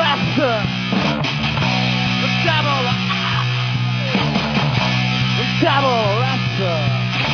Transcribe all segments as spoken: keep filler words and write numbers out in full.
arrested. The devil, the devil arrested.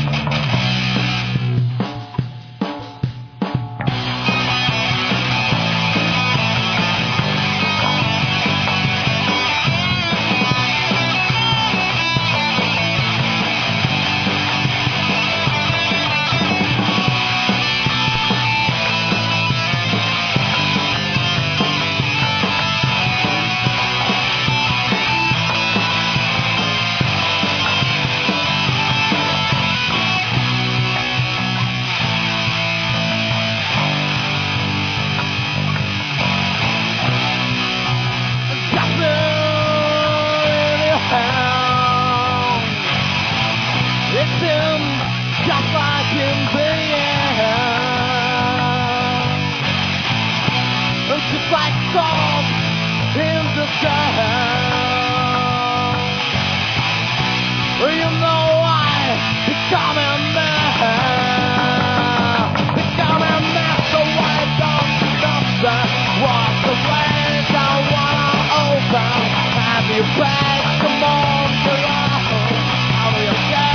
It seems just like in the end, it's just like salt in the sand. You know why become a man, become a man. So why don't you stop that? Walk away, don't wanna open. Have you begged? Come on, you're out. How do you get?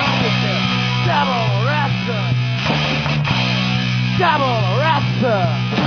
Devil arrested. Devil arrested.